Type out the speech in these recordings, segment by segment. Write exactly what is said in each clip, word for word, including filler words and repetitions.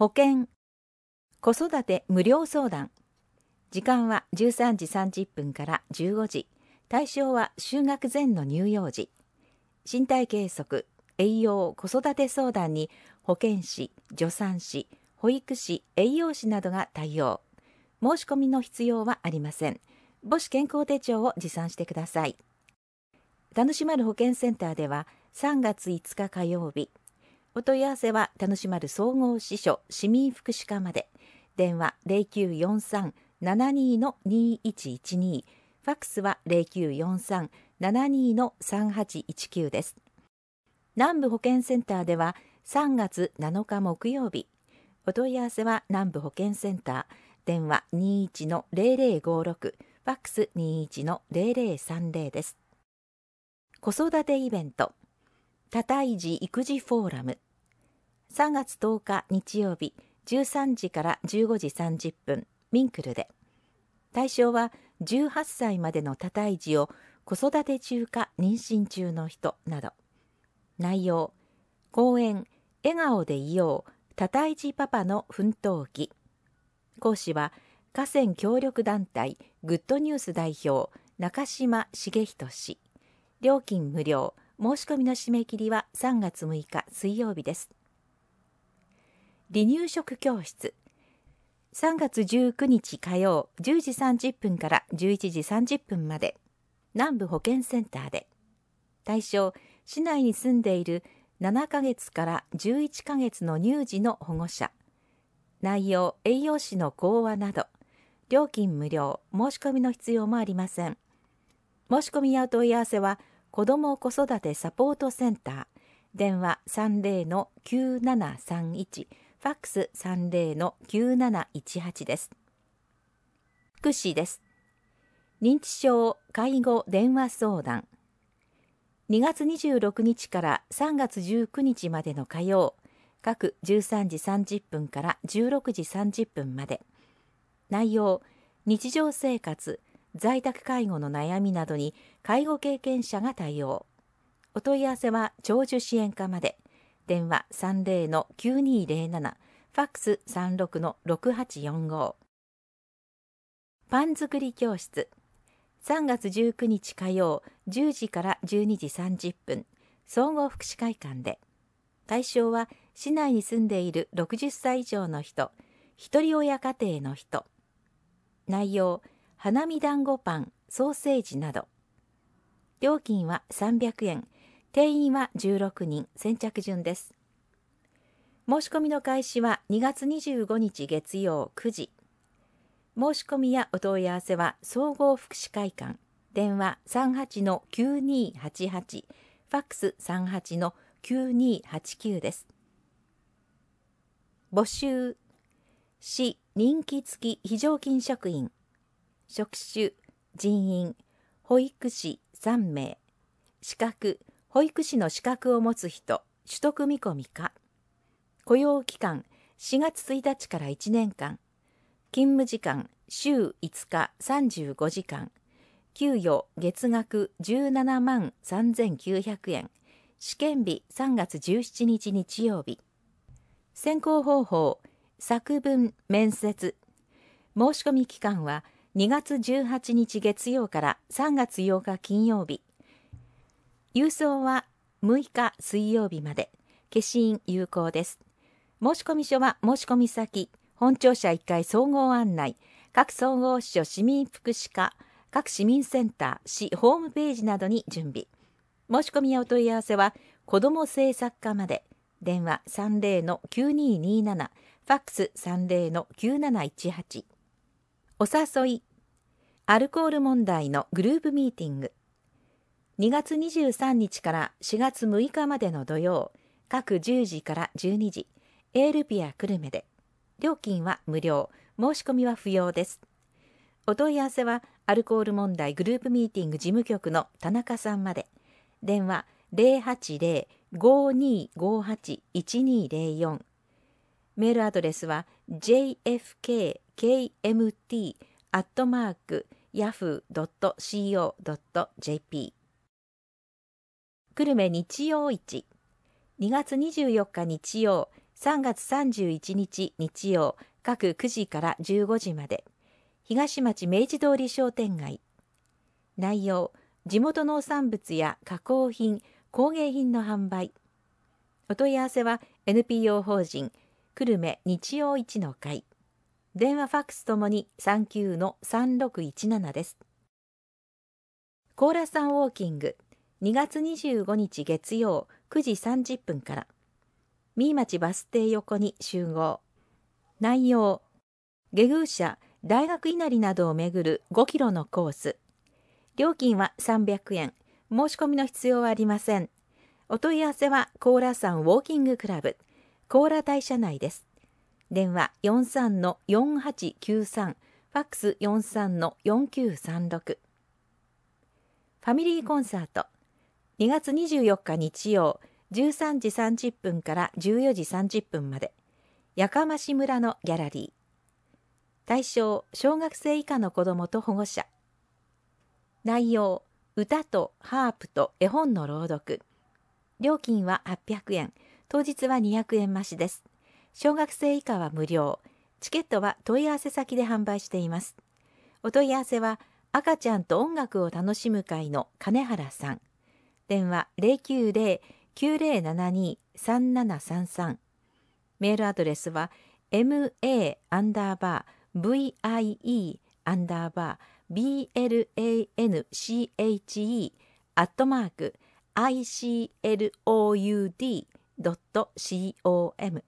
保険、子育て無料相談。時間はじゅうさんじさんじゅっぷんからじゅうごじ。対象は就学前の乳幼児。身体計測、栄養、子育て相談に保健師、助産師、保育士、栄養士などが対応。申し込みの必要はありません。母子健康手帳を持参してください。田主丸保健センターではさんがついつか火曜日、お問い合わせは田主丸総合支所市民福祉課まで。電話 ゼロきゅうよんさん ななに にいちいちに、ファックスは ゼロきゅうよんさん ななに さんはちいちきゅうです。南部保健センターではさんがつなのか木曜日、お問い合わせは南部保健センター、電話 にいちのゼロゼロごろく、ファックス にいちのゼロゼロさんゼロです。子育てイベント、多胎児育児フォーラム。さんがつとおか日曜日、じゅうさんじからじゅうごじさんじゅっぷん、ミンクルで。対象はじゅうはっさいまでの多胎児を子育て中か妊娠中の人など。内容、講演、笑顔でいよう、多胎児パパの奮闘記。講師は、河川協力団体グッドニュース代表、中島茂人氏。料金無料、申し込みの締め切りはさんがつむいか水曜日です。離乳食教室。さんがつじゅうくにち火曜じゅうじさんじゅっぷんからじゅういちじさんじゅっぷんまで、南部保健センターで。対象、市内に住んでいるななかげつからじゅういっかげつの乳児の保護者。内容、栄養士の講話など。料金無料、申し込みの必要もありません。申し込みやお問い合わせは、子ども子育てサポートセンター、電話 さんゼロのきゅうななさんいち、ファックス さんゼロのきゅうなないちはちです。福祉です。認知症介護電話相談。にがつにじゅうろくにちからさんがつじゅうくにちまでの火曜、各じゅうさんじさんじゅっぷんからじゅうろくじさんじゅっぷんまで。内容、日常生活、在宅介護の悩みなどに介護経験者が対応。お問い合わせは長寿支援課まで。電話 さんゼロのきゅうにゼロなな、ファックス さんろくのろくはちよんご。パン作り教室。さんがつじゅうくにち火曜じゅうじからじゅうにじさんじゅっぷん、総合福祉会館で。対象は市内に住んでいるろくじゅっさい以上の人、ひとり親家庭の人。内容、花見団子パン、ソーセージなど。料金はさんびゃくえん、定員はじゅうろくにん、先着順です。申し込みの開始はにがつにじゅうごにち月曜くじ。申し込みやお問い合わせは総合福祉会館、電話 さんはちのきゅうにはちはち、ファックス さんはちのきゅうにはちきゅうです。募集、市任期付き非常勤職員、職種、人員、保育士さんめい、資格、保育士の資格を持つ人、取得見込みか。雇用期間、しがつついたちからいちねんかん。勤務時間、週いつかさんじゅうごじかん。給与、月額じゅうななまんさんぜんきゅうひゃくえん。試験日さんがつじゅうしちにち日曜日。選考方法、作文、面接。申し込み期間はにがつじゅうはちにち月曜からさんがつようか金曜日。郵送はむいか水曜日まで。消印有効です。申込書は申込先、本庁舎いっかい総合案内、各総合支所市民福祉課、各市民センター、市ホームページなどに準備。申し込みやお問い合わせは、子ども政策課まで。電話 さんゼロのきゅうにになな、ファックス さんゼロのきゅうなないちはち。お誘い、アルコール問題のグループミーティング。にがつにじゅうさんにちからしがつむいかまでの土曜、各じゅうじからじゅうにじ、エールピア久留米で。料金は無料、申し込みは不要です。お問い合わせは、アルコール問題グループミーティング事務局の田中さんまで。電話 ゼロはちゼロ ごにごはち いちにゼロよん。メールアドレスは ジェイエフケーケーエムティー アットマーク ヤフー ドット シーオー ドット ジェーピー。久留米日曜市。にがつにじゅうよっか日曜、 さんがつさんじゅういちにち日曜各くじからじゅうごじまで、東町明治通り商店街。内容、地元農産物や加工品、工芸品の販売。お問い合わせは エヌピーオー 法人久留米日曜市の会。電話ファックスともに さんきゅうのさんろくいちなな です。高良山ウォーキング、にがつにじゅうごにち月曜くじさんじゅっぷんから、三井町バス停横に集合。内容、下宮社、大学稲荷などを巡るごキロのコース。料金はさんびゃくえん。申し込みの必要はありません。お問い合わせは高良山ウォーキングクラブ、高良大社内です。電話 よんさんのよんはちきゅうさん、ファックス よんさんのよんきゅうさんろく。ファミリーコンサート、にがつにじゅうよっか日曜、じゅうさんじさんじゅっぷんからじゅうよじさんじゅっぷんまで、やかまし村のギャラリー。対象、小学生以下の子どもと保護者。内容、歌とハープと絵本の朗読。料金ははっぴゃくえん、当日はにひゃくえん増しです。小学生以下は無料。チケットは問い合わせ先で販売しています。お問い合わせは、赤ちゃんと音楽を楽しむ会の金原さん。電話 ゼロきゅうゼロ きゅうゼロななに さんななさんさん。メールアドレスは エムエー アンダーバー ブイアイイー アンダーバー ビーエルエーエヌシーエイチイー アットマーク アイシーエルオーユーディー ドット コム。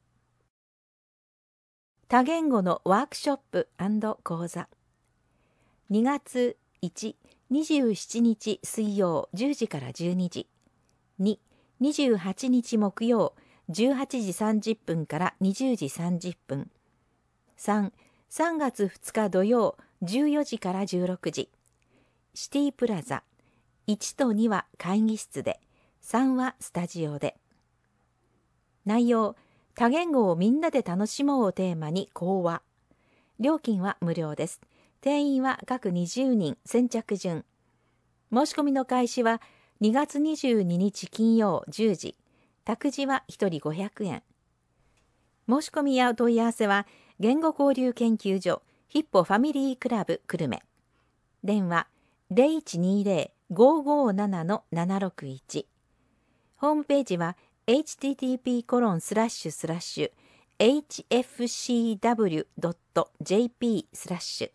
多言語のワークショップ&講座。にがついち、にじゅうしちにち水曜じゅうじからじゅうにじ。に、にじゅうはちにち木曜じゅうはちじさんじゅっぷんからにじゅうじさんじゅっぷん。さん、さんがつふつか土曜じゅうよじからじゅうろくじ。シティプラザ。いちとには会議室で、さんはスタジオで。内容、多言語をみんなで楽しもうをテーマに講話。料金は無料です。定員は各にじゅうにん、先着順。申し込みの開始はにがつにじゅうににち金曜じゅうじ。託児はひとりごひゃくえん。申し込みやお問い合わせは、言語交流研究所ヒッポファミリークラブ久留米。電話 ゼロいちにゼロ ごーごーなな ななろくいち。ホームページは エイチティーティーピーコロンスラッシュスラッシュエイチエフシーダブリュードットジェーピースラッシュ。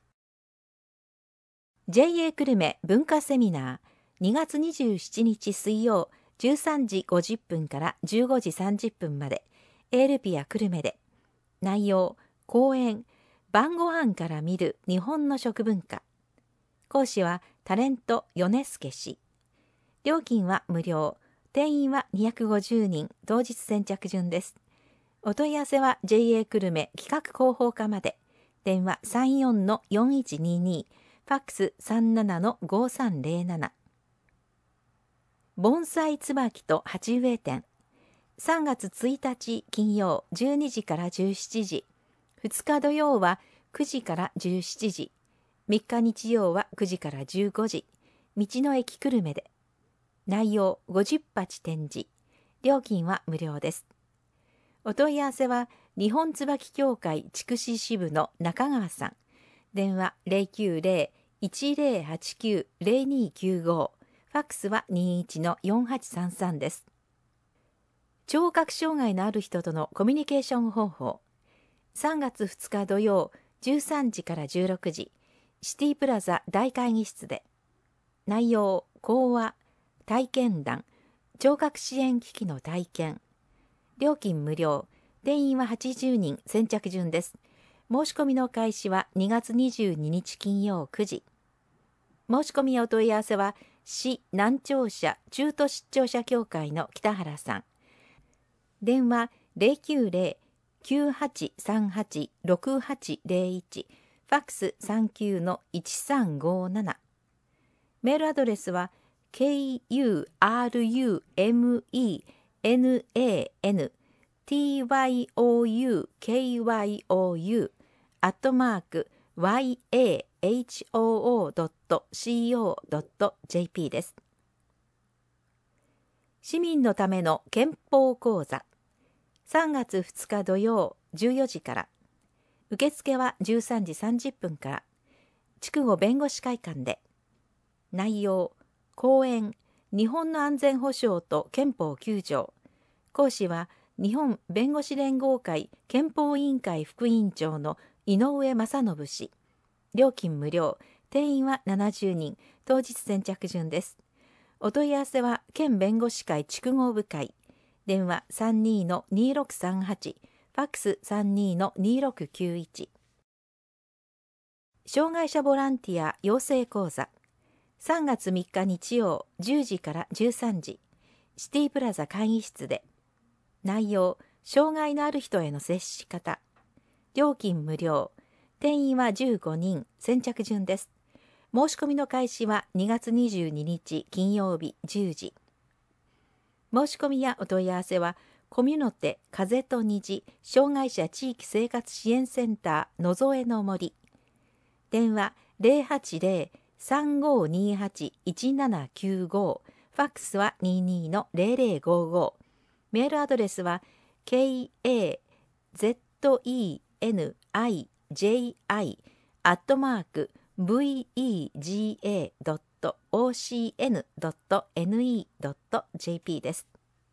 ジェーエー 久留米文化セミナー、にがつにじゅうしちにち水曜じゅうさんじごじゅっぷんからじゅうごじさんじゅっぷんまで、エールピア久留米で。内容、講演、晩ご飯から見る日本の食文化。講師はタレント米助氏。料金は無料。定員はにひゃくごじゅうにん、当日先着順です。お問い合わせは ジェーエー 久留米企画広報課まで。電話 さんよんのよんいちにに、ファックス さんななのごさんゼロなな。盆栽椿と鉢植え展。さんがつついたち金曜じゅうにじからじゅうしちじ。ふつか土曜はくじからじゅうしちじ。みっか日曜はくじからじゅうごじ。道の駅久留米で。内容ごじゅっぱち展示。料金は無料です。お問い合わせは日本椿協会筑紫支部の中川さん。電話 ゼロきゅうゼロ いちゼロはちきゅう ゼロにきゅうご。ファックスはにいちのよんはちさんさんです。聴覚障害のある人とのコミュニケーション方法。さんがつふつか土曜じゅうさんじからじゅうろくじ。シティプラザ大会議室で。内容、講話、体験談、聴覚支援機器の体験。料金無料。定員ははちじゅうにん、先着順です。申し込みの開始はにがつにじゅうににち金曜くじ。申し込みやお問い合わせは市南庁舎中途失聴者協会の北原さん。電話 ゼロきゅうゼロ きゅうはちさんはち ろくはちゼロいち。ファックス さんきゅうのいちさんごなな。メールアドレスは ケーユーアールユーエムイーエヌエーエヌティーワイオーユーケーワイオーユー アットマーク ワイエーエイチオーオードットコードットジェーピー です。市民のための憲法講座。 さんがつふつか土曜じゅうよじから。受付はじゅうさんじさんじゅっぷんから。筑後弁護士会館で。内容、講演、日本の安全保障と憲法きゅう条。講師は日本弁護士連合会憲法委員会副委員長の井上正信氏。料金無料、定員はななじゅうにん、当日先着順です。お問い合わせは県弁護士会筑後部会。電話 さんにーのにーろくさんはち、ファックス さんにーのにーろくきゅういち。障害者ボランティア養成講座。さんがつみっか日曜じゅうじからじゅうさんじ、シティプラザ会議室で。内容、障害のある人への接し方。料金無料。定員はじゅうごにん、先着順です。申し込みの開始はにがつにじゅうににち金曜日じゅうじ。申し込みやお問い合わせは、コミュノテ風と虹障害者地域生活支援センターのぞえの森。電話 ゼロはちゼロ さんごにはち いちななきゅうご、ファックスは にじゅうにのゼロゼロごご。メールアドレスは ケーエーゼットイーエヌアイジェイアイ アットマーク ブイイージーエードットオーシーエヌドットエヌイードットジェーピー です。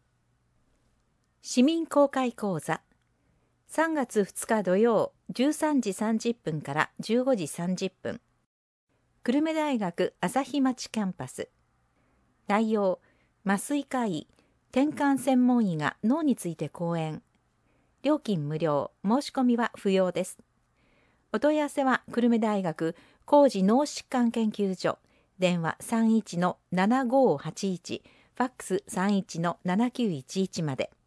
市民公開講座。さんがつふつか土曜じゅうさんじさんじゅっぷんからじゅうごじさんじゅっぷん。久留米大学朝日町キャンパス。内容、麻酔科医、転換専門医が脳について講演。料金無料、申し込みは不要です。お問い合わせは久留米大学高次脳疾患研究所。電話 さんいちのななごはちいち、ファックス さんいちのななきゅういちいち まで。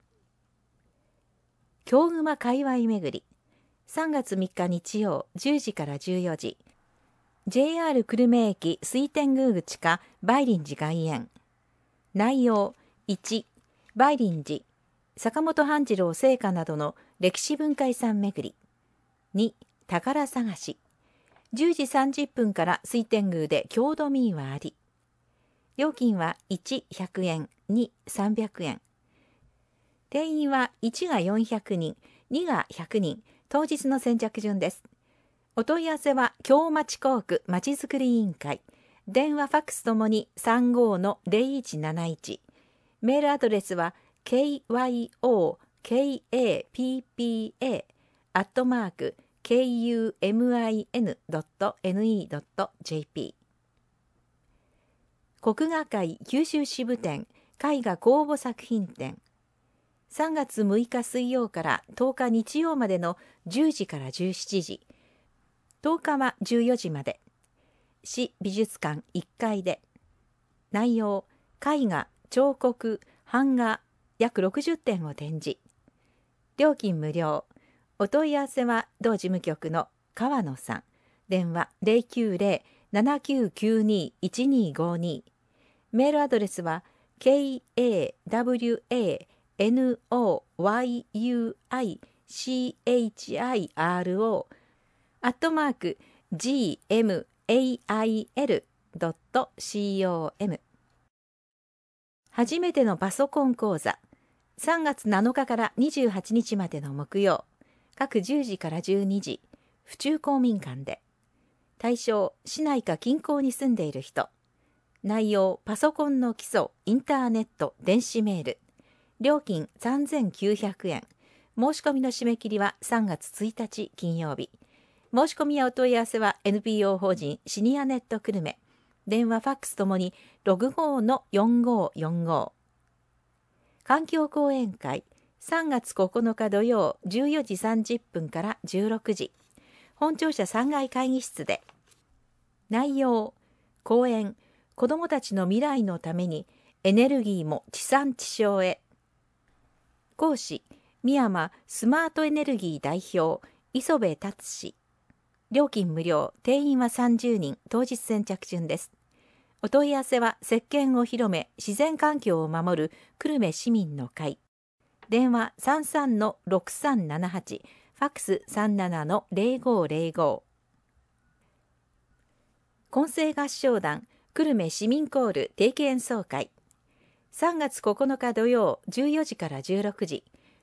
京熊界隈めぐり。さんがつみっか日曜じゅうじからじゅうよじ。ジェイアール 久留米駅水天宮口か梅林寺外苑。内容、いち、梅林寺、坂本半次郎生家などの歴史文化遺産めぐり。に、宝探し。じゅうじさんじゅっぷんから水天宮で郷土民話あり。料金はいち、ひゃくえん、に、さんびゃくえん。定員はいちがよんひゃくにん、にがひゃくにん、当日の先着順です。お問い合わせは京町工区まちづくり委員会。電話ファックスともに さんごのゼロいちなないち。メールアドレスは ケーワイオーケーエーピーピーエー アットマーク ケーユーエムアイエヌドットエヌイードットジェーピー。国画会九州支部展絵画公募作品展。さんがつむいか水曜からとおか日曜までのじゅうじからじゅうしちじ。とおかはじゅうよじまで。市美術館いっかいで。内容、絵画、彫刻、版画約ろくじゅってんを展示。料金無料。お問い合わせは同事務局の川野さん。電話 ゼロきゅうゼロ ななきゅうきゅうに いちにごに。メールアドレスは ケーエーダブリューエーエヌオーワイユーアイシーエイチアイアールオー アットマーク ジーエムエーアイエルドットコム。 初めてのパソコン講座。さんがつなのかからにじゅうはちにちまでの木曜、各じゅうじからじゅうにじ、府中公民館で。対象、市内か近郊に住んでいる人。内容、パソコンの基礎、インターネット、電子メール。料金さんぜんきゅうひゃくえん。申し込みの締め切りはさんがつついたち金曜日。申し込みやお問い合わせは エヌピーオー 法人シニアネット久留米。電話ファックスともに ろくごのよんごよんご。環境講演会。さんがつここのか土曜じゅうよじさんじゅっぷんからじゅうろくじ。本庁舎さんがい会議室で。内容、講演、子どもたちの未来のためにエネルギーも地産地消へ。講師、美山スマートエネルギー代表、磯部達氏。料金無料、定員はさんじゅうにん、当日先着順です。お問い合わせは石鹸を広め、自然環境を守る久留米市民の会。電話 さんさんのろくさんななはち、ファックス さんななのゼロごゼロご。混声合唱団久留米市民コール定期演奏会。さんがつここのか土曜じゅうよじからじゅうろくじ。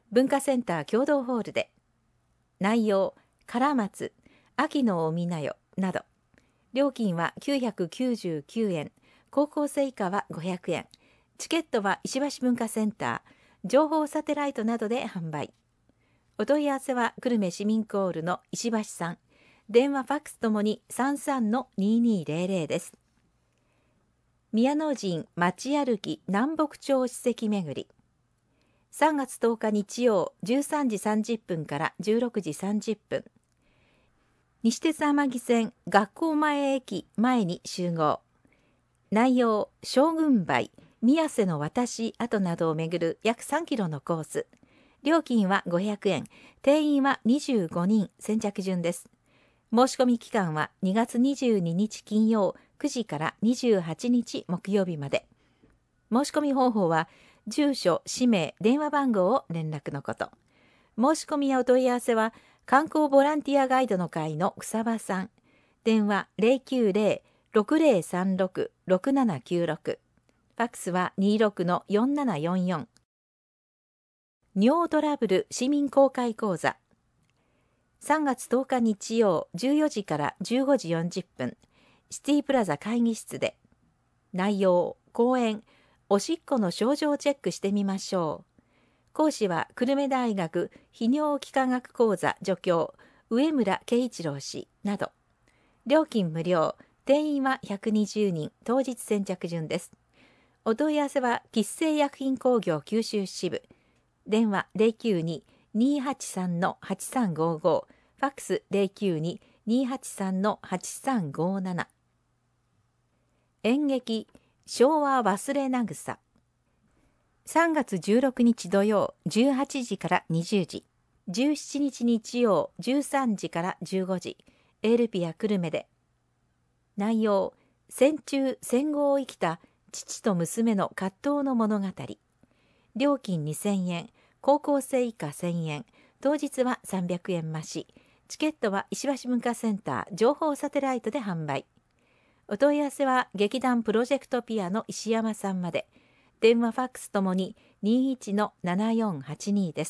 文化センター共同ホールで。内容、唐松、秋のおみなよなど。料金はきゅうひゃくきゅうじゅうきゅうえん、高校生以下はごひゃくえん。チケットは石橋文化センター、情報サテライトなどで販売。お問い合わせは久留米市民コールの石橋さん。電話ファックスともに さんさんのにーにーぜろぜろ です。宮野神町歩き南北朝史跡巡り。さんがつとおか日曜じゅうさんじさんじゅっぷんからじゅうろくじさんじゅっぷん。西鉄天城線学校前駅前に集合。内容、将軍梅、宮瀬の私跡などを巡る約さんキロのコース。料金はごひゃくえん、定員はにじゅうごにん、先着順です。申し込み期間はにがつにじゅうににち金曜くじからにじゅうはちにち木曜日まで。申し込み方法は、住所、氏名、電話番号を連絡のこと。申し込みやお問い合わせは、観光ボランティアガイドの会の草場さん。電話 ゼロきゅうゼロ ろくゼロさんろく ろくななきゅうろく。ファックスは にじゅうろくのよんななよんよん。尿トラブル市民公開講座。さんがつとおか日曜じゅうよじからじゅうごじよんじゅっぷん。シティプラザ会議室で。内容、講演、おしっこの症状をチェックしてみましょう。講師は久留米大学泌尿器科学講座助教上村圭一郎氏など。料金無料、定員はひゃくにじゅうにん、当日先着順です。お問い合わせは吉星薬品工業九州支部。電話 ゼロきゅうに にーはちさんのはちさんごご、ファックス ゼロきゅうに にーはちさんのはちさんごなな。演劇昭和忘れなぐさ。さんがつじゅうろくにち土曜じゅうはちじからにじゅうじ、じゅうしちにち日曜じゅうさんじからじゅうごじ、エールピア久留米で。内容、戦中戦後を生きた父と娘の葛藤の物語。料金にせんえん、高校生以下せんえん、当日はさんびゃくえん増し。チケットは石橋文化センター情報サテライトで販売。お問い合わせは劇団プロジェクトピアの石山さんまで。電話ファックスともに にじゅういちのななよんはちに です。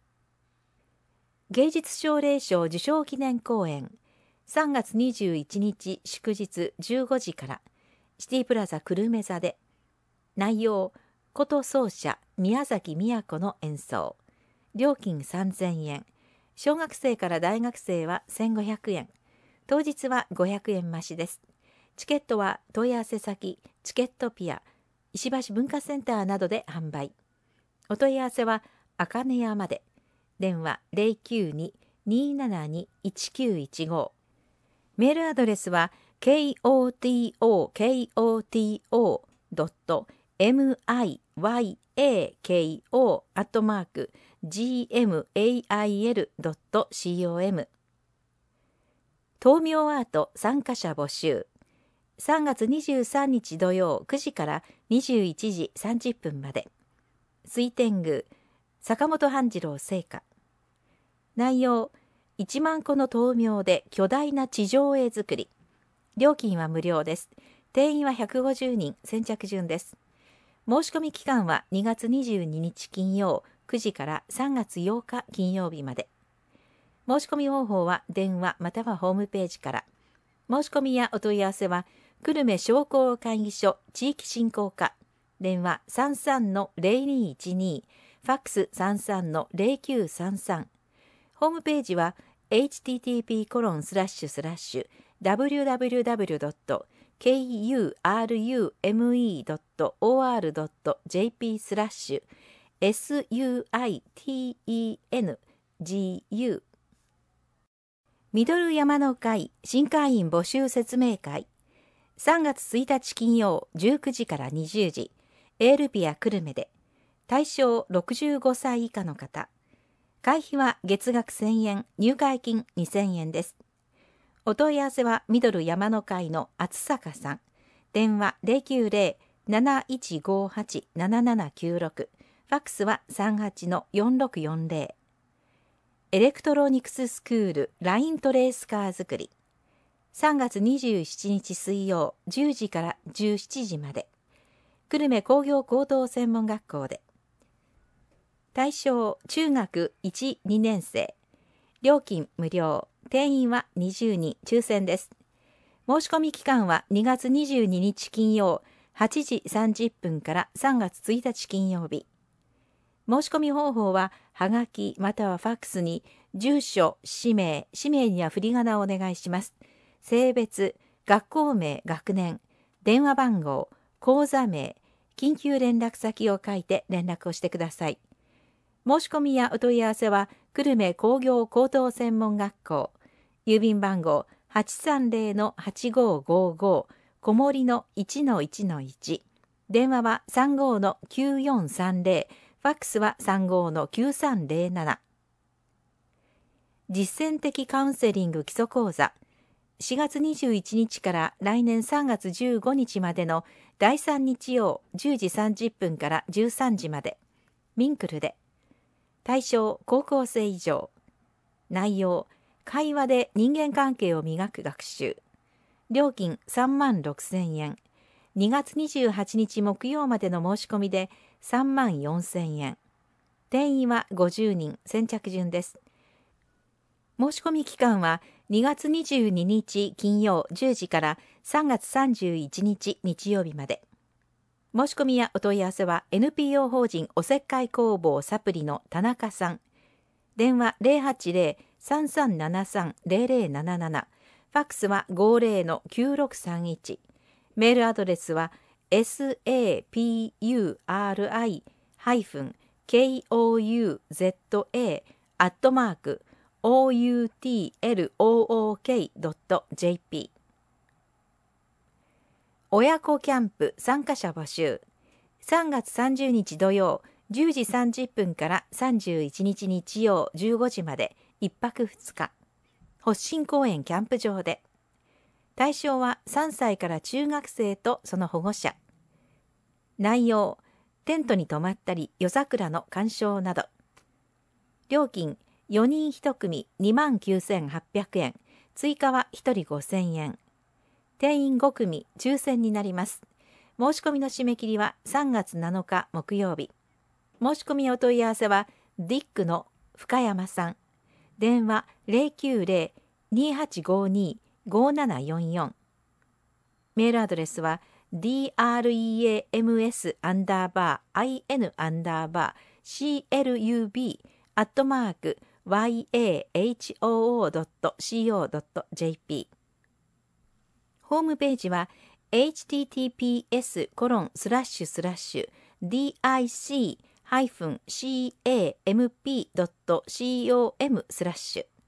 芸術奨励賞受賞記念公演。さんがつにじゅういちにち祝日じゅうごじからシティプラザ久留米座で。内容、琴奏者宮崎都の演奏。料金さんぜんえん、小学生から大学生はせんごひゃくえん、当日はごひゃくえん増しです。チケットは問い合わせ先チケットピア石橋文化センターなどで販売。お問い合わせはあかねやまで。電話 ゼロきゅうに にーななに いちきゅういちご。メールアドレスは ケーオーティーオーケーオーティーオードットエムアイワイエーケーオー アットマーク ジーエムエーアイエルドットコム。豆苗アート参加者募集。さんがつにじゅうさんにち土曜くじからにじゅういちじさんじゅっぷんまで。水天宮坂本半次郎生家。内容、いちまんこの豆苗で巨大な地上絵作り。料金は無料です。定員はひゃくごじゅうにん、先着順です。申し込み期間はにがつにじゅうににち金曜くじからさんがつようか金曜日まで。申し込み方法は電話またはホームページから。申し込みやお問い合わせは久留米商工会議所地域振興課。電話 さんさんのゼロにいちに、ファックス さんさんのゼロきゅうさんさん。ホームページは エイチティーティーピーコロンスラッシュスラッシュダブリューダブリューダブリュードットケーユーアールユーエムイードットオーアールドットジェーピースラッシュエスユーアイティーイーエヌジーユー。ミドル山の会新会員募集説明会。さんがつついたち金曜じゅうくじからにじゅうじ、エールピア久留米で。対象ろくじゅうごさい以下の方。会費は月額せんえん、入会金にせんえんです。お問い合わせはミドル山の会の厚坂さん。電話 ゼロきゅうゼロ なないちごはち ななななきゅうろく。ファックスはさんはちのよんろくよんゼロ。エレクトロニクススクールライントレースカー作り。さんがつにじゅうしちにち水曜じゅうじからじゅうしちじまで。久留米工業高等専門学校で。 対象中学いち、にねん生。料金無料。定員はにじゅうにん、抽選です。申し込み期間はにがつにじゅうににち金曜はちじさんじゅっぷんからさんがつついたち金曜日。申し込み方法ははがきまたはファックスに住所、氏名、氏名には振り仮名をお願いします。性別、学校名、学年、電話番号、口座名、緊急連絡先を書いて連絡をしてください。申し込みやお問い合わせは久留米工業高等専門学校、郵便番号 はちさんぜろのはちごーごーごー、小森の いちのいちのいち、電話は さんごーのきゅうよんさんぜろ、ファックスは さんごーのきゅうさんぜろなな。実践的カウンセリング基礎講座、しがつにじゅういちにちから来年さんがつじゅうごにちまでのだいさん日曜じゅうじさんじゅっぷんからじゅうさんじまで、ミンクルで。対象高校生以上。内容、会話で人間関係を磨く学習。料金さんまんろくせんえん。にがつにじゅうはちにち木曜までの申し込みでさんまんよんせんえん。定員はごじゅうにん、先着順です。申し込み期間はにがつにじゅうににち金曜じゅうじからさんがつさんじゅういちにち日曜日まで。申し込みやお問い合わせは エヌピーオー 法人おせっかい工房サプリの田中さん。電話 ゼロはちゼロ さんさんななさん ゼロゼロなななな。ファックスは ごーぜろのきゅうろくさんいち。メールアドレスは サプリ -kouza アットマーク オーユーティーエルオーオーケードットジェーピー。 親子キャンプ参加者募集。さんがつさんじゅうにち土曜じゅうじさんじゅっぷんからさんじゅういちにち日曜じゅうごじまでいっぱくふつか。発進公園キャンプ場で。対象はさんさいから中学生とその保護者。内容、テントに泊まったり夜桜の鑑賞など。料金、よにんいち組 にまんきゅうせんはっぴゃくえん、追加はひとりごせんえん。定員ご組、抽選になります。申し込みの締め切りはさんがつなのか木曜日。申し込みお問い合わせはディックの深山さん。電話 ゼロきゅうゼロ にはちごに ごななよんよん。メールアドレスは ディーアールイーエーエムエス アンダーバー アイエヌ アンダーバー シーエルユービー アットマーク ワイエーエイチオーオードットシーオードットジェーピー。 ホームページは エイチティーティーピーエスコロンスラッシュスラッシュ ディーアイシー ハイフン シーエーエムピー ドットコム スラッシュ